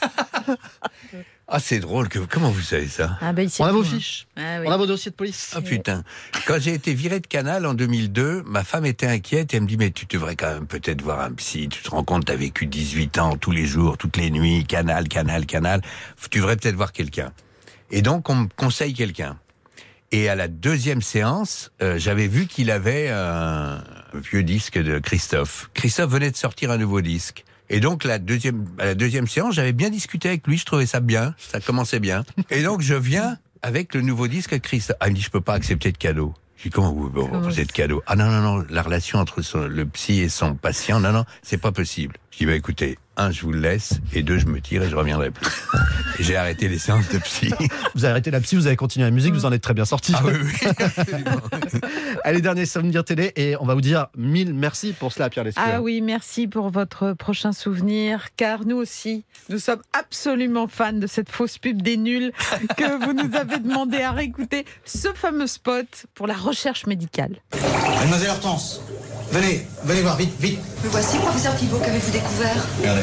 Ah, c'est drôle. Comment vous savez ça ? On a vos fiches. On a vos dossiers de police. Ah putain. Quand j'ai été viré de Canal en 2002, ma femme était inquiète et elle me dit mais tu devrais quand même peut-être voir un psy. Tu te rends compte, t'as vécu 18 ans tous les jours, toutes les nuits, Canal. Tu devrais peut-être voir quelqu'un. Et donc on me conseille quelqu'un. Et à la deuxième séance, j'avais vu qu'il avait un vieux disque de Christophe. Christophe venait de sortir un nouveau disque. Et donc, à la deuxième séance, j'avais bien discuté avec lui, je trouvais ça bien, ça commençait bien. Et donc, je viens avec le nouveau disque Christophe. Ah, il me dit, je peux pas accepter de cadeau. Je dis, comment vous proposez de cadeau ? Ah non, la relation entre le psy et son patient, non, c'est pas possible. Je dis, écoutez, 1, je vous le laisse, et 2, je me tire et je reviendrai plus. Et j'ai arrêté les séances de psy. Vous avez arrêté la psy, vous avez continué la musique, vous en êtes très bien sorti. Ah oui. Allez, dernier souvenir télé, et on va vous dire 1000 merci pour cela, Pierre Lescure. Ah oui, merci pour votre prochain souvenir, car nous aussi, nous sommes absolument fans de cette fausse pub des nuls que vous nous avez demandé à réécouter, ce fameux spot pour la recherche médicale. Mademoiselle Hortense, venez voir, vite. Me voici, professeur Thibault, qu'avez-vous découvert ? Regardez.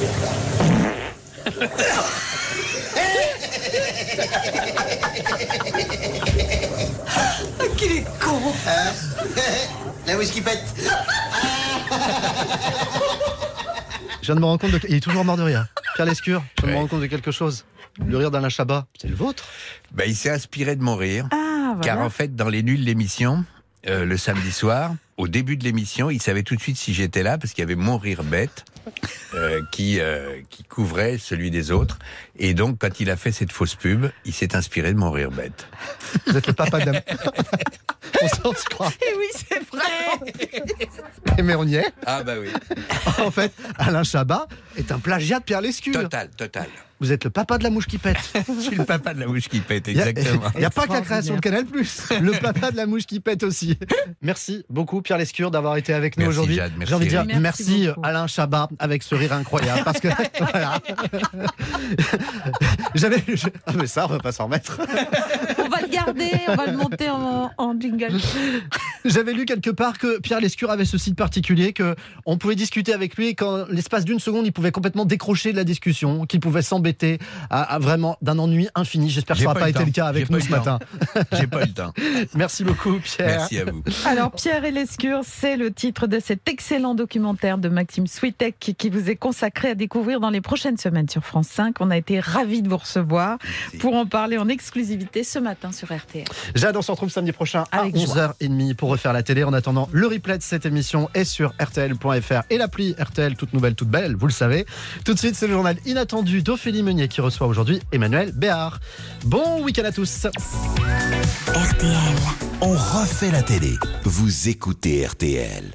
Qu'il est con. La whisky pète. Je viens de me rendre compte il est toujours mort de rire. Pierre Lescure, je viens de me rendre compte de quelque chose. Le rire d'Alain Chabat, c'est le vôtre ? Il s'est inspiré de mon rire. Ah, voilà. Car en fait, dans Les Nuls, l'émission, le samedi soir, au début de l'émission, il savait tout de suite si j'étais là, parce qu'il y avait Mon Rire Bête qui couvrait celui des autres. Et donc, quand il a fait cette fausse pub, il s'est inspiré de Mon Rire Bête. Vous êtes le papa de la... On se croit. Et oui, c'est vrai. Mais on y est. Ah bah oui. En fait, Alain Chabat est un plagiat de Pierre Lescure. Total. Vous êtes le papa de la mouche qui pète. Je suis le papa de la mouche qui pète, exactement. Il n'y a pas que la création de Canal+, le papa de la mouche qui pète aussi. Merci beaucoup Pierre Lescure d'avoir été avec nous aujourd'hui. Jade, merci, j'ai envie de dire merci Alain Chabat avec ce rire incroyable. Parce que voilà. Ah mais ça, on va pas s'en remettre. On va le garder, on va le monter en jingle. J'avais lu quelque part que Pierre Lescure avait ce site particulier, qu'on pouvait discuter avec lui et qu'en l'espace d'une seconde, il pouvait complètement décrocher de la discussion, qu'il pouvait s'embêter à vraiment d'un ennui infini. J'espère que ça n'aura pas été le cas avec nous ce matin. J'ai pas eu le temps. Merci beaucoup Pierre. Merci à vous. Alors Pierre et Lescure, c'est le titre de cet excellent documentaire de Maxime Switek qui vous est consacré à découvrir dans les prochaines semaines sur France 5. On a été ravis de vous recevoir pour en parler en exclusivité ce matin sur RTL. Jade, on se retrouve samedi prochain à Avec 11h30 pour refaire la télé. En attendant, le replay de cette émission est sur RTL.fr et l'appli RTL toute nouvelle, toute belle, vous le savez. Tout de suite, c'est le journal inattendu d'Ophélie Meunier qui reçoit aujourd'hui Emmanuel Béard. Bon week-end à tous. RTL. On refait la télé. Vous écoutez RTL.